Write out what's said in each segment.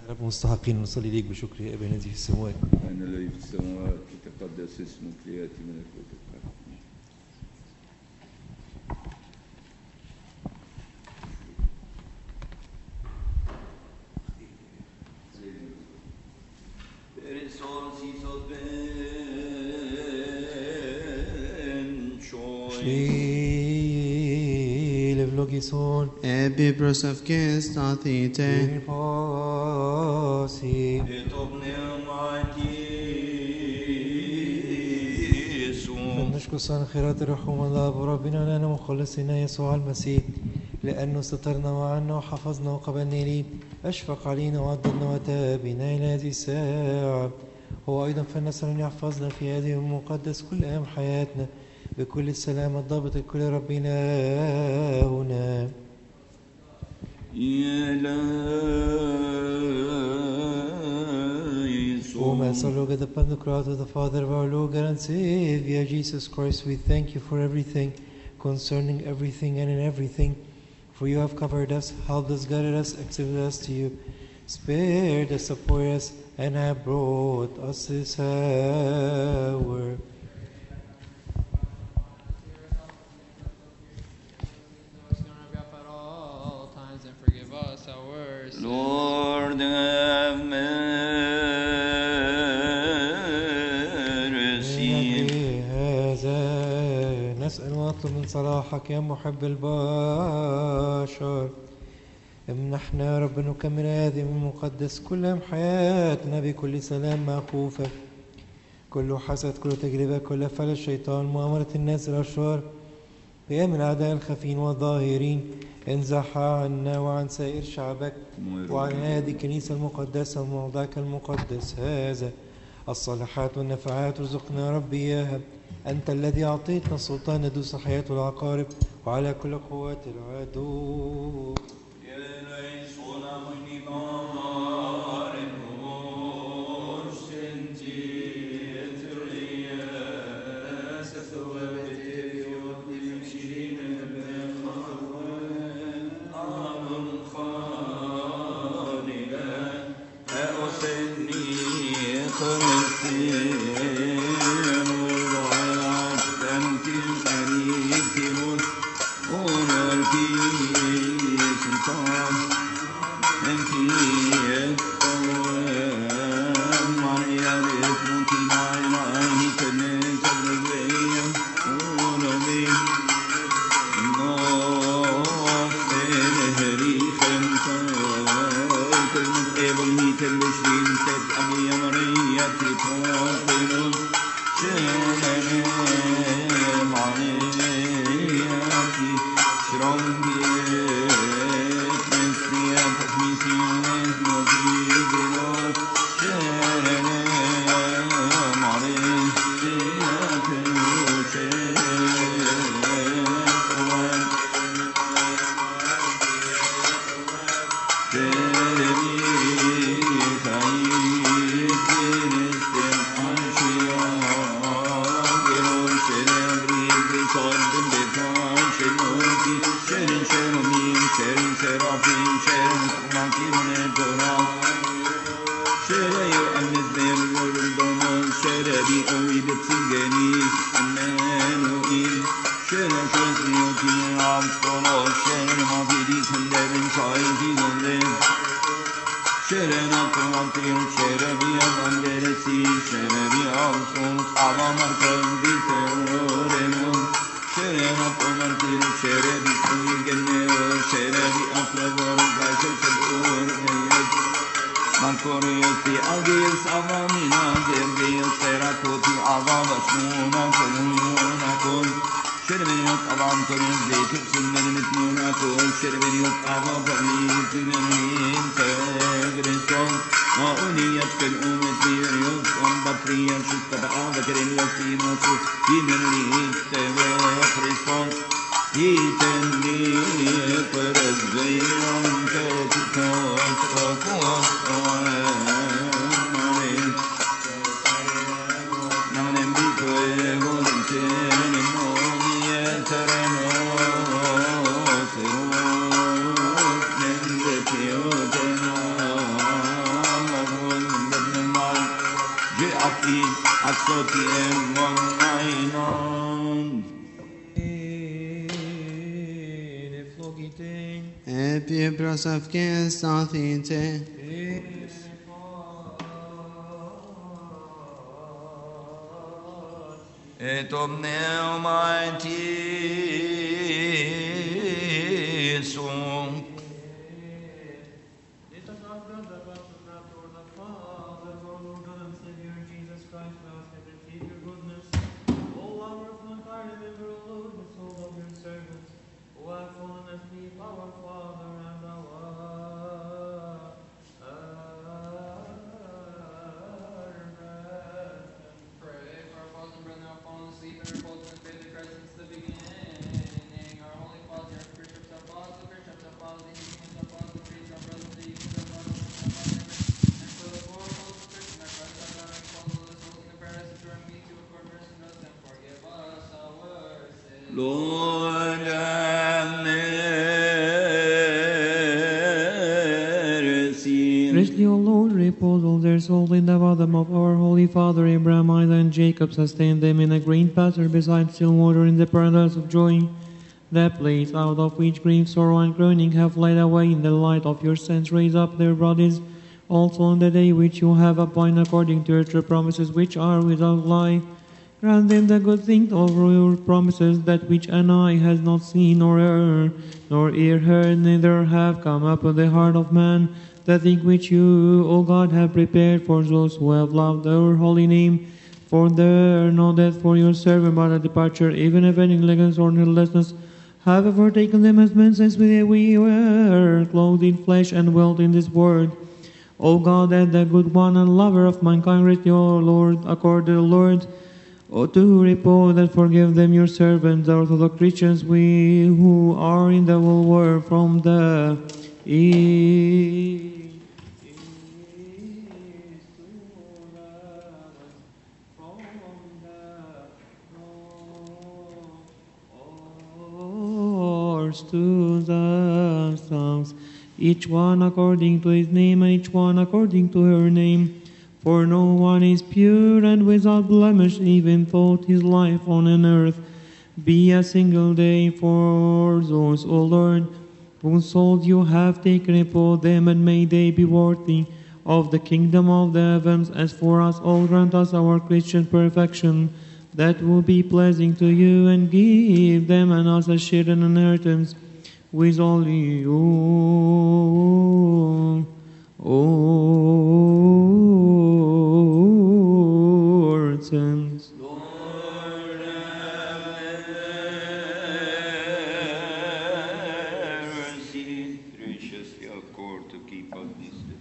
رب مستحقين نصلي ليك بشكر يا أبانا الذي في السماوات. أنا الذي في السماوات يتقدس اسمك ليأتي ملكوتك. Levlogison Ebibros of Kist Athite Pasi فنشكر صانع خيرات الرحوم الله بربنا لنا مخلصنا يسوع المسيح لأنه سترنا وعنا وحفظنا وقبلنا ليه أشفق علينا وعضدنا وتابنا إلى هذه الساعة. هو أيضا فلنسأل أن يحفظنا في هذه المقدس كل أيام حياتنا بكل السلام الضابط الكل ربنا هنا. O Master, Lord, upon the cross of the Father of our Lord God and Savior Jesus Christ, we thank you for everything, concerning everything and in everything. For you have covered us, helped us, guided us, accepted us to you, spared us, supported us, and have brought us this hour. Lord have mercy. هذا نسأل ونطلب من صلاحك يا محب البشر. امنحنا يا رب نكمل هذه المقدس كل يوم حياتنا بكل سلام مع خوفك. كل حسد، كل تجربة، كل فعل الشيطان، مؤامرة الناس الأشرار، قيام الأعداء الخفين والظاهرين، انزحها عنا وعن سائر شعبك وعن هذه الكنيسة المقدسة وموضعك المقدس هذا. الصالحات والنفعات ارزقنا يا رب إياها، أنت الذي أعطيتنا السلطان ندوس الحياة والعقارب وعلى كل قوات العدو. Επί προσευχές σταθείτε. Το πνεύμα σου. Lord, have mercy. Graciously, O Lord, repose all their souls in the bosom of our Holy Father Abraham, Isaac, and Jacob. Sustain them in a green pasture beside still water in the paradise of joy. That place out of which grief, sorrow, and groaning have fled away in the light of your sense. Raise up their bodies also in the day which you have appointed according to your true promises, which are without lie. Grant them the good things of your promises, that which an eye has not seen, nor ear heard, neither have come up to the heart of man, the thing which you, O God, have prepared for those who have loved your holy name. For there no death for your servant, but a departure, even if any negligence or needlessness have overtaken them, as men since we were clothed in flesh and dwelt in this world. O God, that the good one and lover of mankind, grant your Lord, accord the Lord, to repose and forgive them, your servants, the Orthodox Christians, we who are in the whole world, from the east to the south, each one according to his name, and each one according to her name. For no one is pure and without blemish, even though his life on an earth be a single day. For those, O Lord, whose souls you have taken upon them, and may they be worthy of the kingdom of the heavens. As for us, all grant us our Christian perfection, that will be pleasing to you, and give them and us a share and inheritance with all you. Sins. Lord, have mercy. Graciously accord to keep us this day.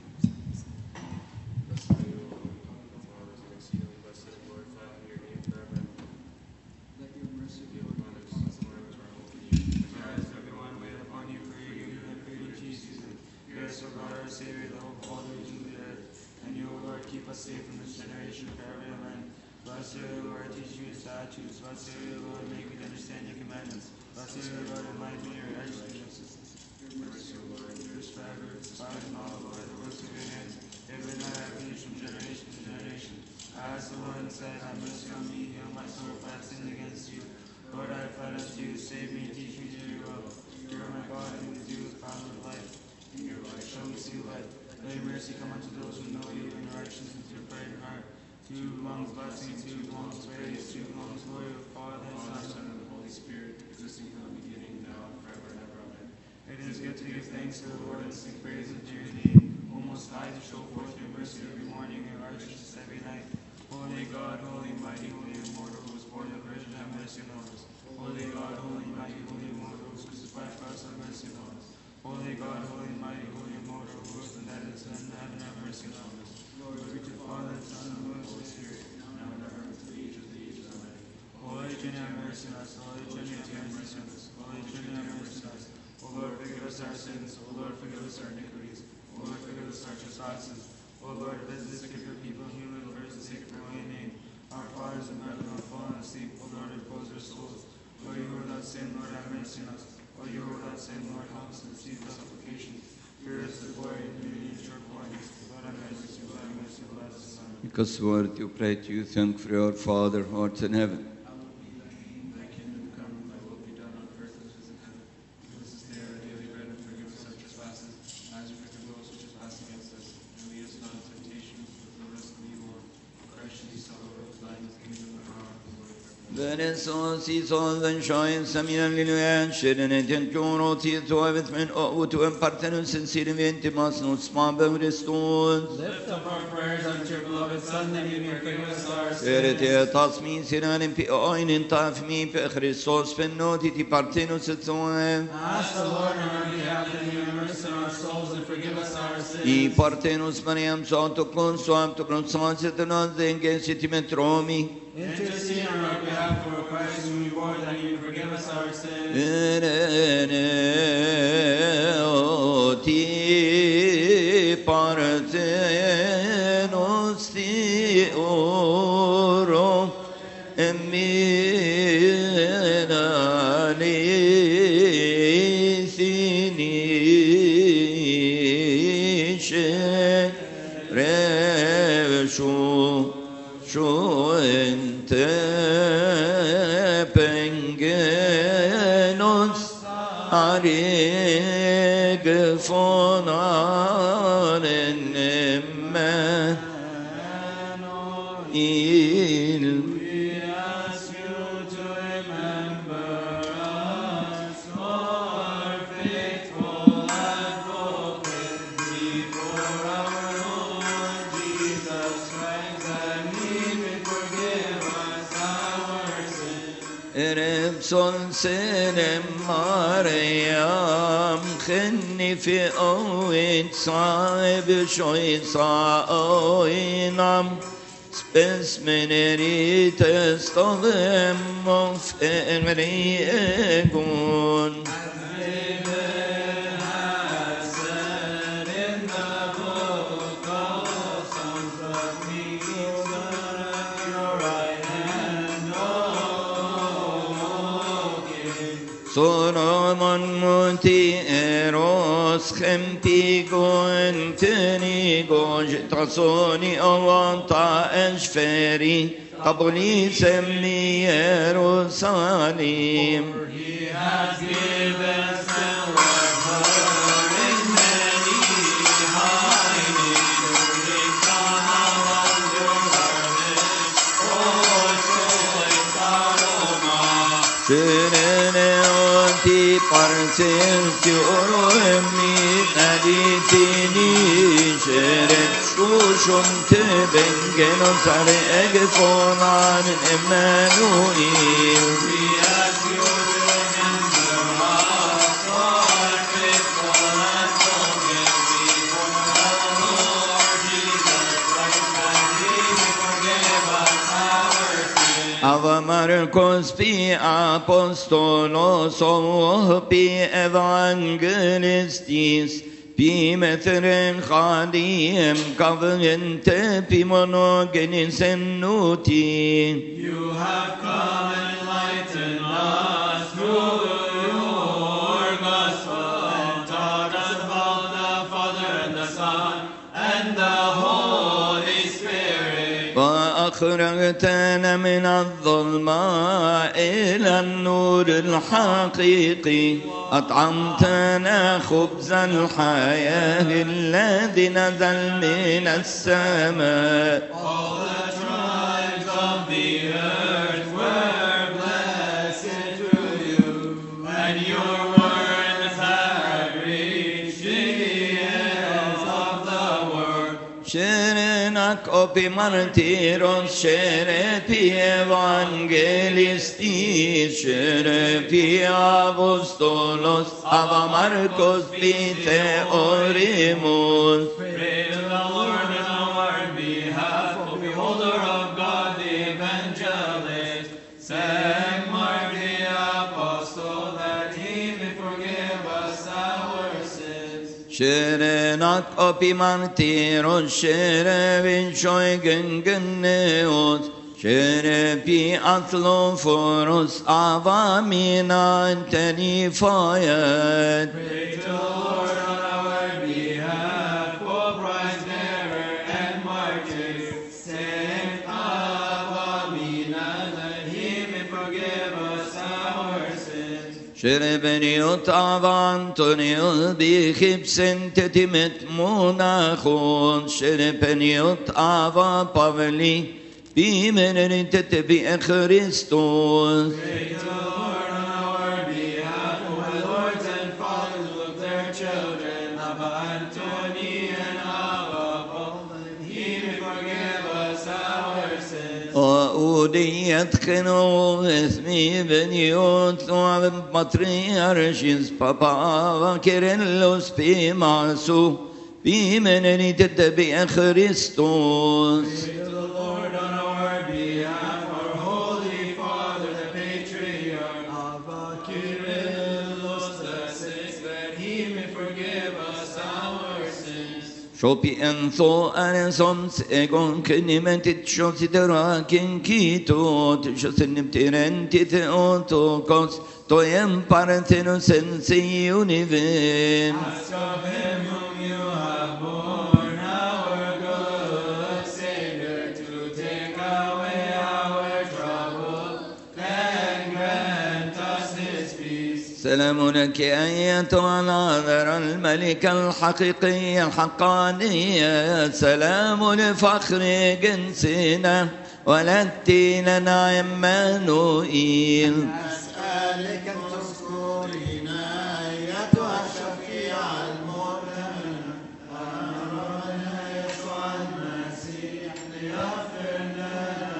Safe from this generation of every man. Bless you, Lord, teach you your statutes. Bless you, Lord, make me understand your commandments. Bless you, Lord, enlighten me your righteousness. Your mercy, O Lord, endures forever. Despise not, Lord, the works of your hands. Give it not refuge from generation to generation. As the Lord said, have mercy on me, heal my soul, for I have sinned against you. Lord, I have fled unto you, save me, teach me to do your will. You are my God, and with you is fountain of life. In your light, show me see light. Let your mercy come unto those who know you, and your righteousness to your praying heart. To you belongs blessing, to you belongs praise, to you belongs glory of the Father, and Son, and the Holy Spirit, existing from the beginning, now, and forever and ever. Amen. It is good to give thanks to the Lord and sing praises to your name. O Most High, to show forth your mercy every morning and righteousness every night. Holy God, holy, mighty, holy, immortal, who was born of the Virgin, have mercy on us. Holy God, holy, mighty, holy, immortal, who was crucified for us, have mercy on us. Holy God, holy, mighty, holy, immortal, who was the dead and sin, heaven, have mercy on us. Lord, be to the Father, and Son, and Holy Spirit, now and ever, to the ages of the ages. Amen. Holy Trinity, have mercy on us. Holy Trinity, have mercy on us. Holy Trinity, have mercy on us. O Lord, forgive us our sins. O Lord, forgive us our iniquities. O Lord, forgive us our trespasses. O Lord, visit the sick of your people, heal and convert the sick for holy name. Our fathers and brethren have fallen asleep. O Lord, repose their souls. O you who without sin, Lord, have mercy on us. O you who without sin, Lord, help us to receive the supplication. Fear us the glory and unity and short points. Lord, have mercy. Lord, have mercy. Bless the Son. Because worthy you pray to you, thank for your Father who art in heaven. Hallowed be thy name, thy kingdom come, thy will be done on earth as it is in heaven. Give us this day our daily bread, and forgive us our trespasses, as we forgive those who trespass against us. And lead us not into temptation, but deliver us from evil. For Christ Jesus our Lord, thine is the kingdom, the power, and the glory forever. Beresos i solven samina liluan shirnetin juro tito evet men o to partenus in sirventimas nos Christus. Lift up our prayers unto your beloved Son, that he may forgive us our sins. Serete tasmin siranin pi oinin tafmi pe Christos fennoti ti partenus et soem. Ask the Lord on our behalf that he may have mercy on our souls and forgive us our sins. I partenus Mariam santo consuam to consansit nos dengen sitimetromi. Intercede on our behalf for Christ whom we bore, that he may forgive us our sins. Ti partenos ti oro emina lithinice reshu ente pengenos arig fonanen emme il. We ask you to remember us, our faithful advocate, before our Lord Jesus Christ, that he may forgive us our sins. Repson senem Maryam خني في أوين صعب شوي صعوينام سبس من ريت استغم في مريقون. Solomon muti eros khempigon tenigon tasoni awanta eshferi qabli semni Jerusalem. He has given silver, gold, and many hiding, shooting from among your garments, O choice aroma. Ti parses oro emmi naditini şeret şuşum te bengeno sare egfonan Emmanuel. We ask you to remember us, our faithful advocate, before our Lord Jesus Christ, that he may forgive us our sins. Ava Marcos pi apostolos o pi evangelistis pi methren chadim kavente pi monogenis ennuti. You have come and enlightened us through your gospel and taught us about the Father and the Son and the Holy Spirit. وأخرجتنا من الظلماء إلى النور الحقيقي أطعمتنا خبز الحياة الذي نزل من السماء. All the tribes of the earth were blessed through you, and your words have reached the ends of the world. Sherenak opi martiros, sherepi evangelistis, sherepi apostolos, ava Marcos pite orimus. Pray to the Lord on our behalf, O beholder of God, the evangelist, Saint Mark the apostle, that he may forgive us our sins. Sherenak opi martiros, sherepi shoigengeneos, sherepi atloforos, ava mina tenifayet. Pray to the Lord on our behalf, O prize bearer and martyr, شربنيوت أفانتونيو بخبسن تتمت مناخون شربنيوت أفا بافلي بمن تتبع خريستوس. Pray to the Lord on our behalf, for the lords and fathers of their children, Abba Antoni and Abba Paul, he may forgive us our sins. وأوديت خنو اسمي بنيوت وبطريرشيس بابا وكيرلس بمعسو بمن تتبع خريستوس. Pray to the Lord on our behalf, our Holy Father, the Patriarch, Abba Kyrillos VI, that he may forgive us our sins. Shopi enso anesoms egon kenimentit shositerakin kitot shosiniptirentit otokos toyem parenthenos ensi univem. Ask of him whom you have borne, our good Savior, to take away our trouble, and grant us his peace. سلام لك أيتها العذراء الملكة الحقيقية الحقانية سلام لفخر جنسنا ولدت لنا عمانوئيل. أسألك أن تذكرينا أيتها الشفيعة المؤمنة أمرنا يسوع المسيح ليغفر لنا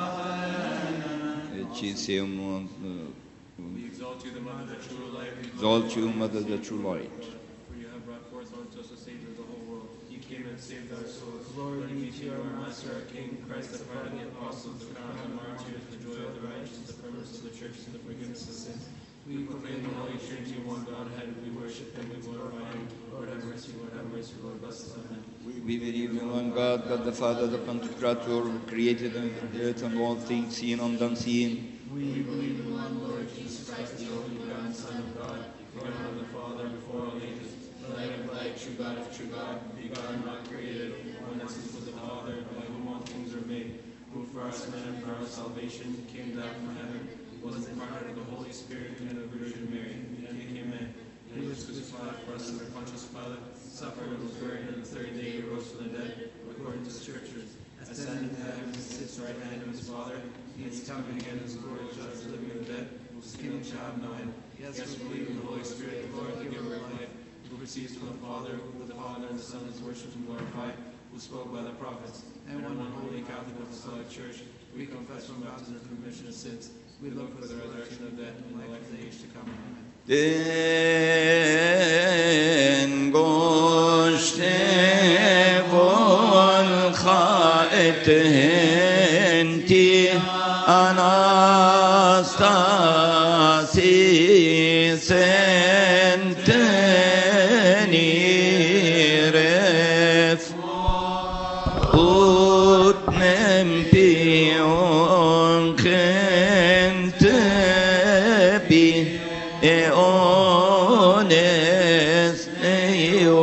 خطايانا. We exalt you, the Mother of the true light. Exalt you, Mother of the true light. For you have brought forth unto us a Savior of the whole world. You came and saved our souls. Glory be to you, our Master, our King, Christ, the pardon of the apostles, the crown of the martyrs, the joy of the righteous, the firmness of the church, and the forgiveness of sins. We proclaim the Holy Trinity, one Godhead. We worship Him, we glorify Him. Lord have mercy, Lord have mercy, Lord bless us. Amen. We believe in one God, God the Father, the Pantocrator, who created the earth and all things seen and unseen. We believe in one Lord Jesus Christ, the only begotten Son of God, begotten of the Father before all ages, the light of light, true God of true God, begotten, not created, one essence with the Father, by whom all things are made, who for us men and for our salvation came down from heaven, was incarnate of the Holy Spirit and of the Virgin Mary, and became man. And he was crucified for us under Pontius Pilate, suffered and was buried, and the third day he rose from the dead, according to the Scriptures. Ascended to heaven and sits right hand of his Father. He is coming again in his glory to judge the living and the dead, whose kingdom shall have no end. Yes, we believe in the Holy Spirit, the Lord, the giver of life, who proceeds from the Father, who with the Father and the Son is worshipped and glorified, who spoke by the prophets. And one holy Catholic Apostolic Church, we confess from baptism and remission of sins. We look for the resurrection of the dead and the life of the age to come. Amen. Den goshte vol khaetenti Anastasi senteni ref utnem pion kentebi eones eo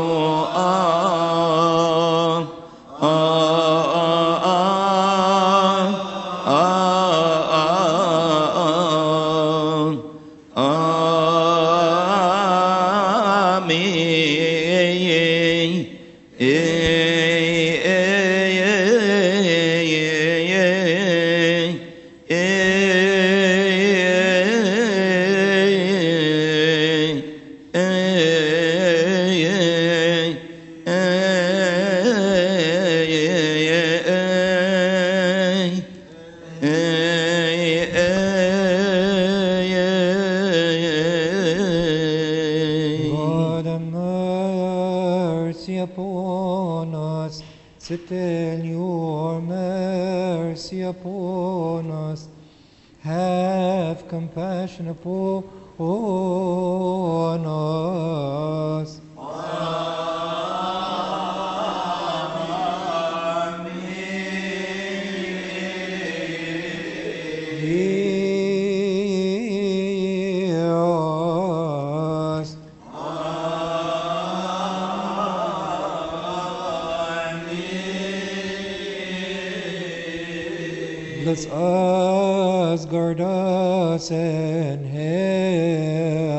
God have mercy upon us. Sit in your mercy upon us. Have compassion upon us. Hear us. Bless us, guard us, and help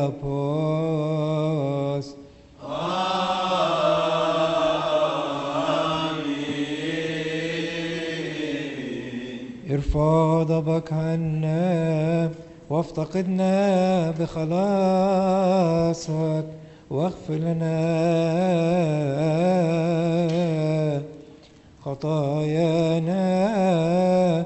غضبك عنا وافتقدنا بخلاصك واغفر لنا خطايانا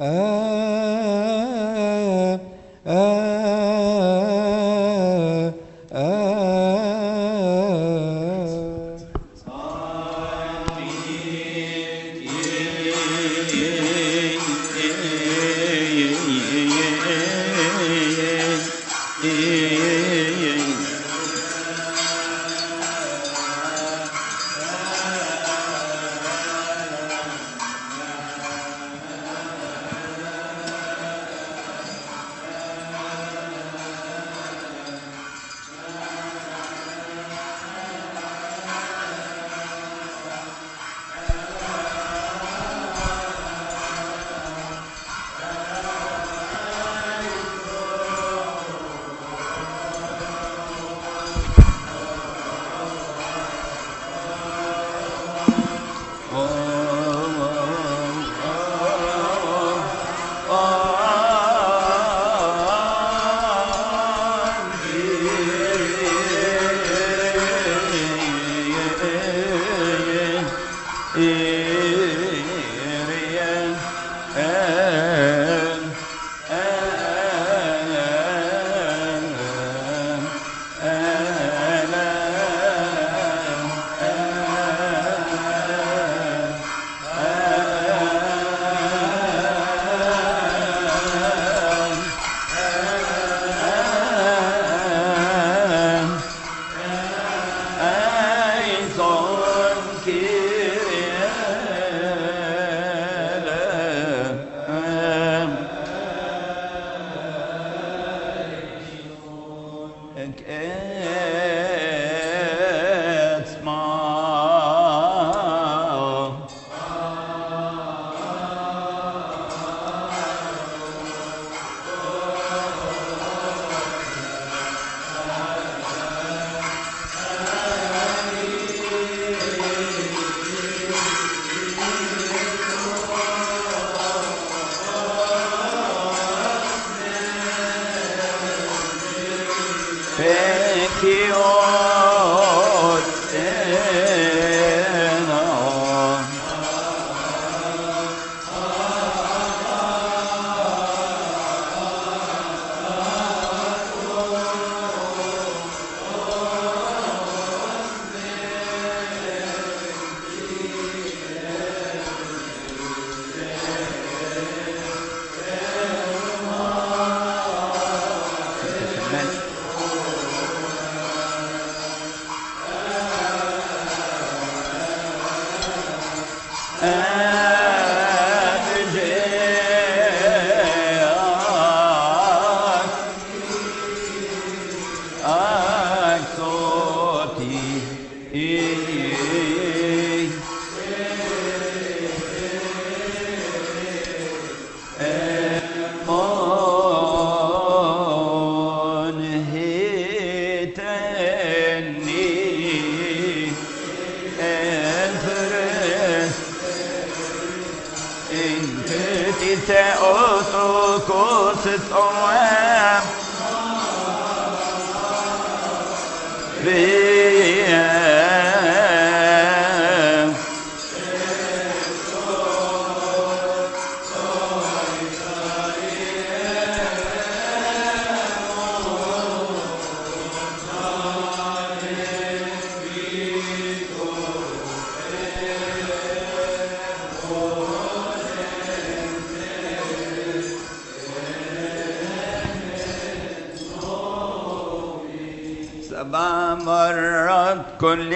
مرات كل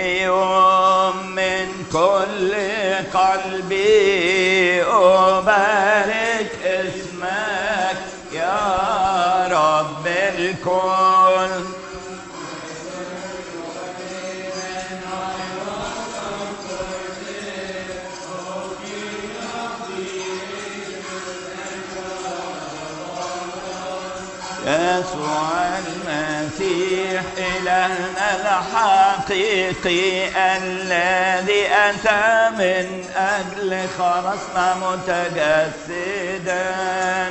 يوم من كل قلبي أبارك اسمك يا رب الكل. يسوع المسيح المسيح إلهنا الحقيقي الذي أتى من أجل خلاصنا متجسدا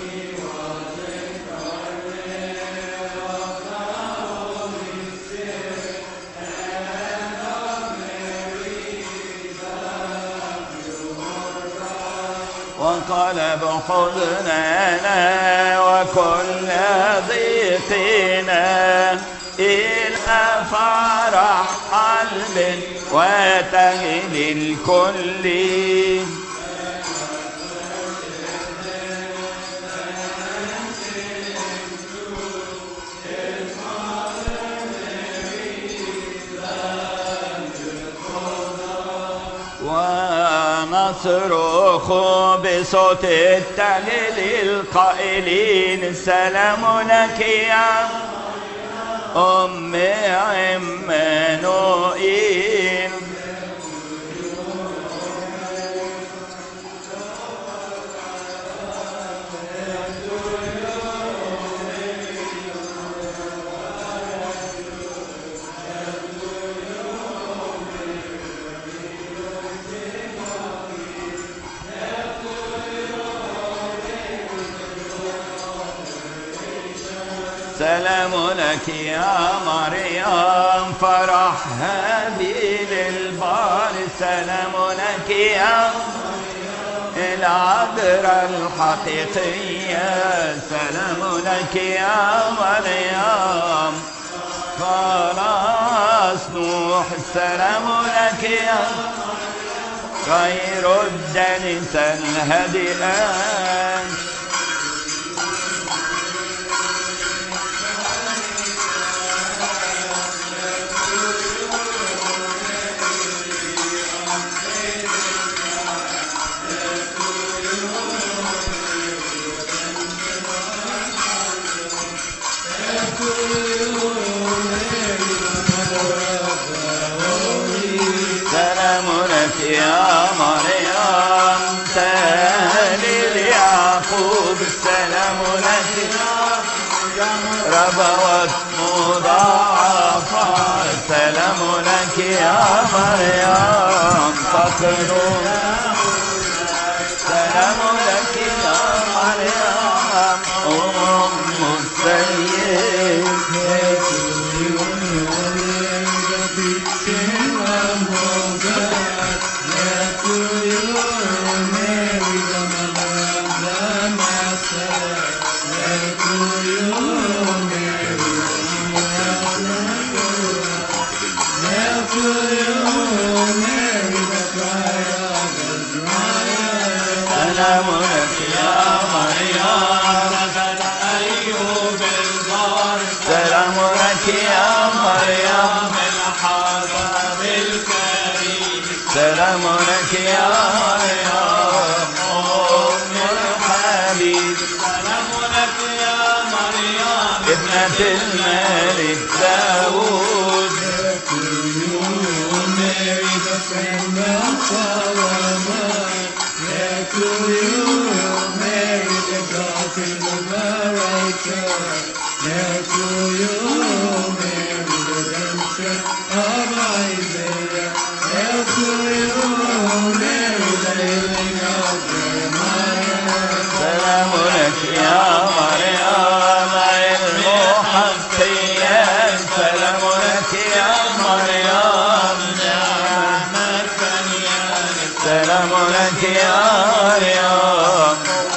وانقلب حزننا وكل ضيقنا إلى فرح قلب وتهدي الكل ونصرخ بصوت التهليل قائلين سلام لك يا أم عمانوئيل سلام لك يا مريم فرح هابيل البار سلام لك يا العذراء الحقيقية سلام لك يا مريم خلاص نوح سلام لك يا خير الدنس الهدئان سلام لك يا مريم تهليل يعقوب سلام لك ربوات مضاعفة سلام لك يا مريم فقر سلام لك يا مريم أم السيد سلام لك يا مريم أيوب البار سلام لك يا مريم الحضر الكريم سلام لك يا مريم أم الحبيب سلام لك يا مريم ابنة الملك داود to you, Mary, the daughter of Rachel. Hail to you, Mary, the redemption of Isaiah. Hail to you, Mary, the healing of Jeremiah. سلام لك يا مريم المحقية سلام لك يا مريم نعمة فنيان سلام لك يا مريم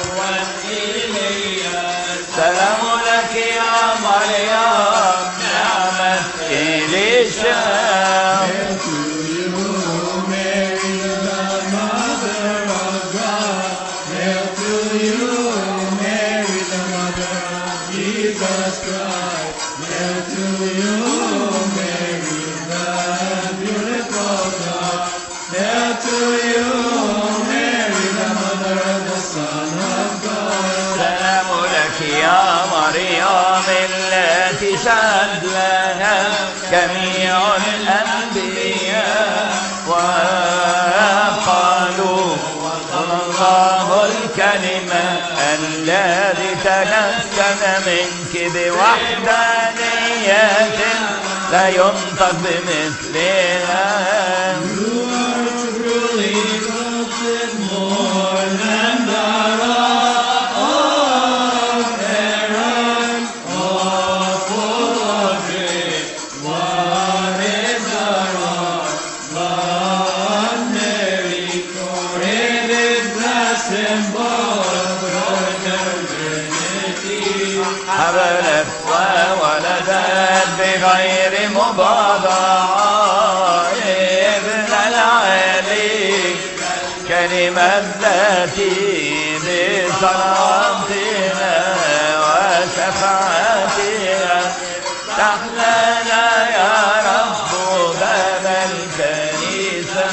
سلام لك يا مريم نعمة إليشا Hail to you, Mary, the mother of God. Hail to you, Mary, the mother of Jesus Christ. Hail to you, Mary, the beautiful God. Hail to you, Mary, the mother of the Son of God. سلام لك يا مريم التي شهد لها جميع الأنبياء وقالوا الله الكلمة الذي تجسد منك بوحدانية آيات لا ينطق بمثلها. حملت وولدت بغير مباضعة ابن العلي كلمة التي بصلاتنا وشفاعتنا تحلنا يا رب باب الكنيسة.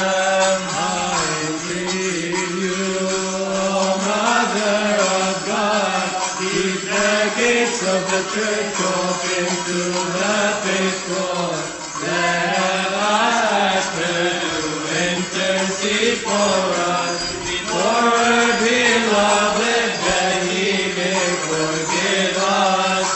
Of the church open to the faithful, let us pray to intercede for us, for our beloved that He may forgive us.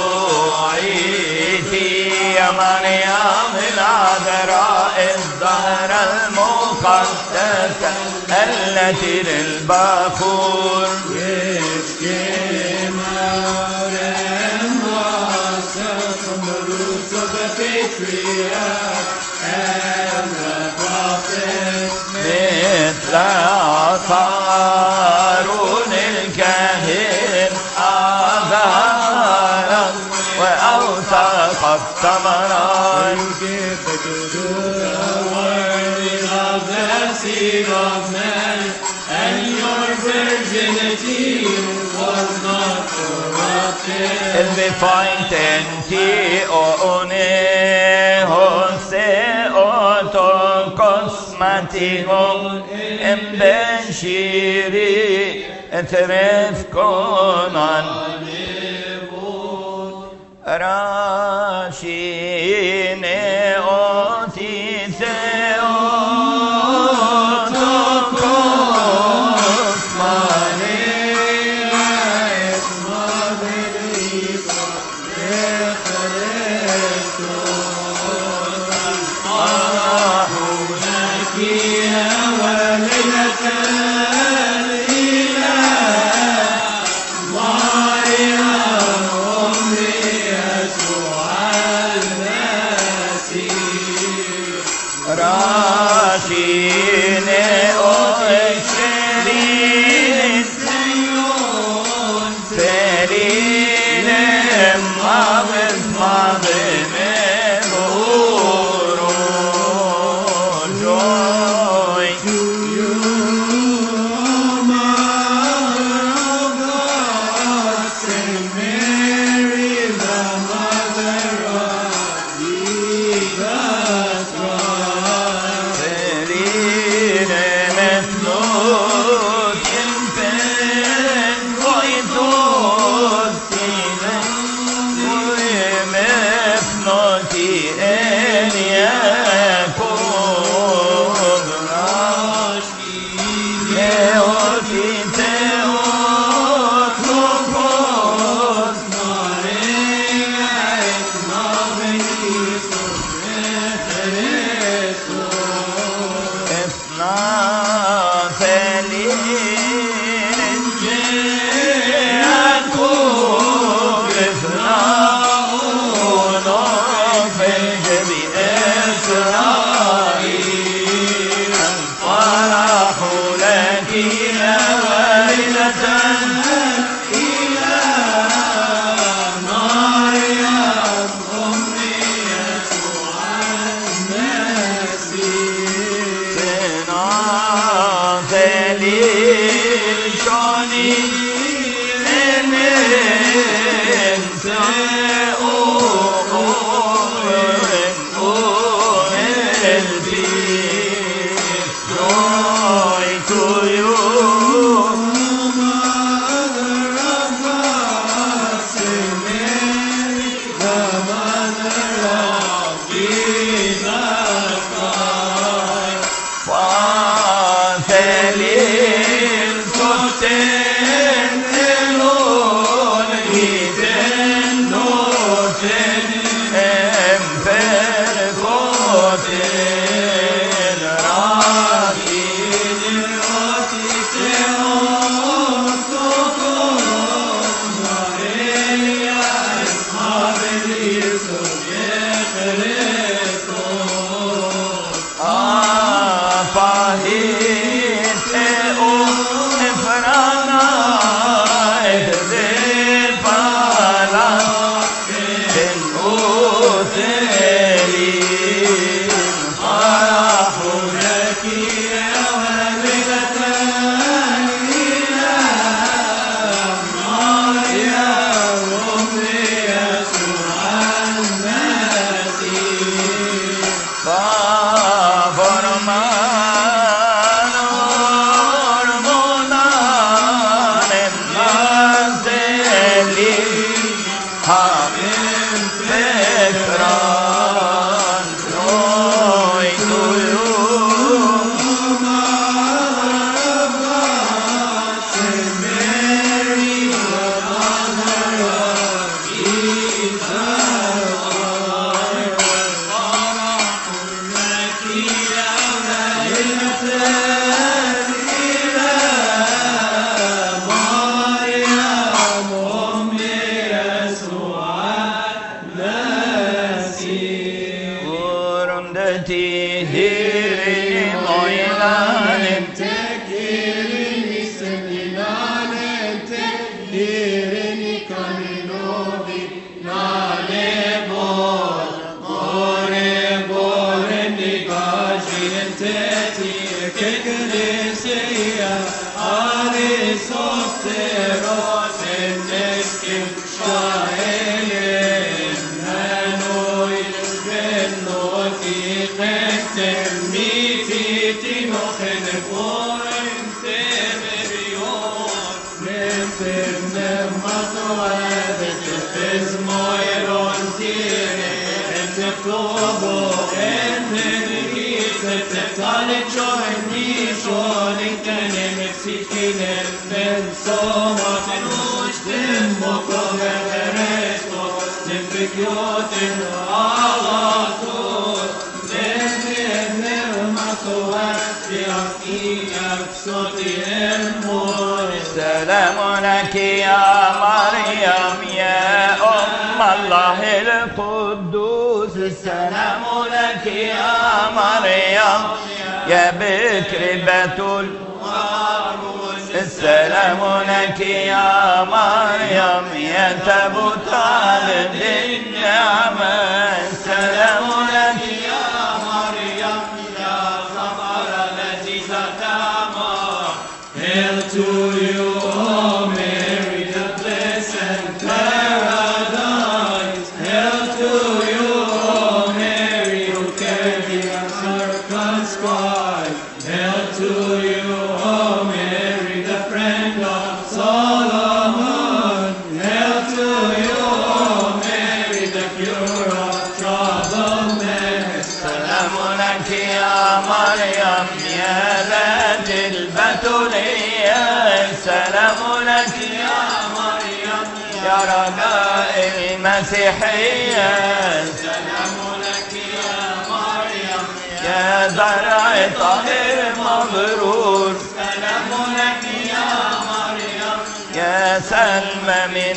دعيتي يا مريم العذراء الزهرة المقدسة التي للبخور Which came out and blossomed from the roots of the patriarch and the prophets. مثل عطارون الكاهن أظهرت وأوثق الثمرات. You give the good to the worthy of the seed of man, and your virginity was not corrupted. Il vi pointenti o une hose o to cosmatico em ben shiri etref konan rashine oti theo to سلام لك يا مريم يا أم الله القدوس. السلام لك يا مريم يا بكر بتول. السلام لك يا مريم يا تابوت عبد النعمة. السلام لك يا مريم يا خبر التي ستعمى. Hail to you, O Mary, the blessed paradise. Hail to you, O Mary, who carried the uncircumcised. Hail to you, O Mary, the friend of Solomon. Hail to you, O Mary, the cure of troubled men. سلام لك يا مريم يا ذات البتولية. السلام لك يا مريم يا رجاء المسيحية. السلام لك يا مريم يا زرع طاهر مبرور. السلام لك يا مريم يا سلم من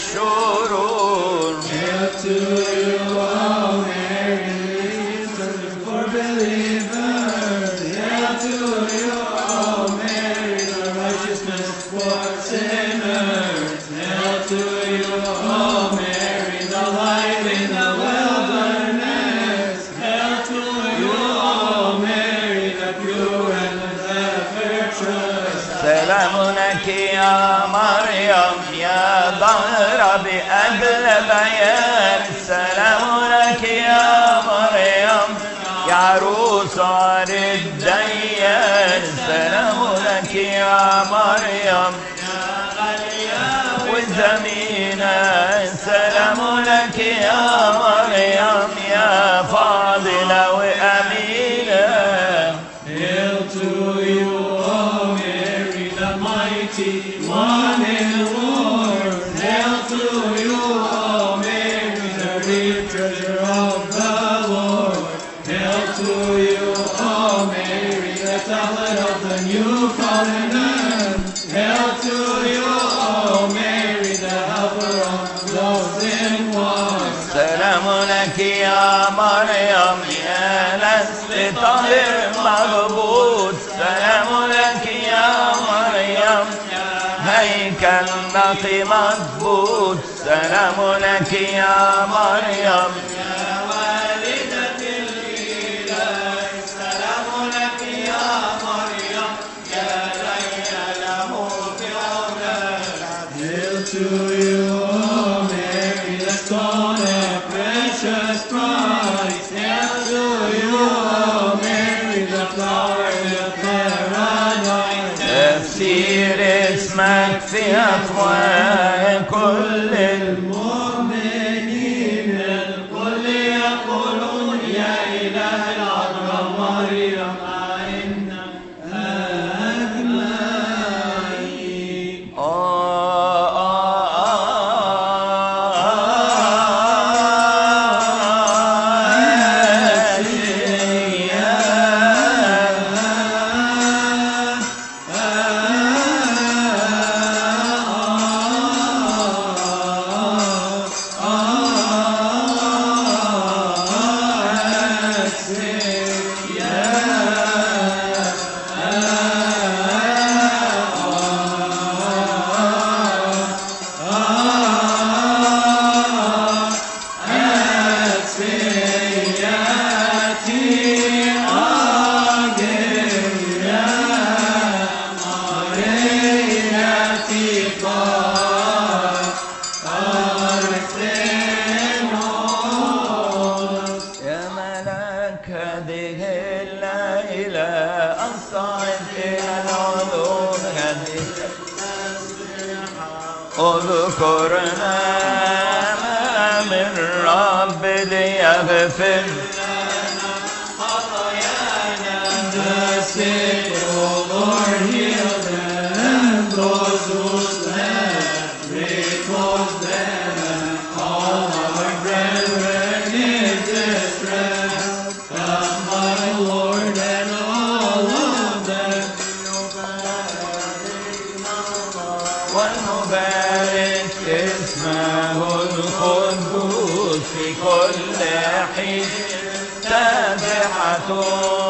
الشرور. Hail to you, O Mary, for believers. Hail to you, O Mary, the righteousness for sinners. Hail to you, O Mary, the light in the wilderness. Hail to you, O Mary, the pure and the virtuous. سلام لك يا مريم يا ظهر بأجل بيان. السلام لك يا مريم يا عروس عن الديان. السلام لك يا مريم يا غالية وزمينة. السلام لك يا مريم يا فاضلة وأمينة. Hail to you, O Mary, the mighty one in war. Hail to you, O Mary, the real treasure of the Lord. Hail to you, O Mary, the tablet of the new covenant. Hail to you, O Mary, the helper of those in want. سلام لك يا مريم يا نسل طاهر مغبوط. سلام لك يا مريم هيكل نقي مضبوط. سلام لك يا مريم يا والدة الإله. سلام لك يا مريم يا ليل له في أولاد. Hail to you, O Mary, the stone of precious price. Hail to you, إله العذراء مريم أعنا أجمعين. اذكرنا من رب ليغفر لنا خطايانا. The sick, O Lord, heal them. Those who slept, repose them. All our brethren in distress, come, my Lord, and all of them. ونبارك اسمه القدوس في كل حين. تابعة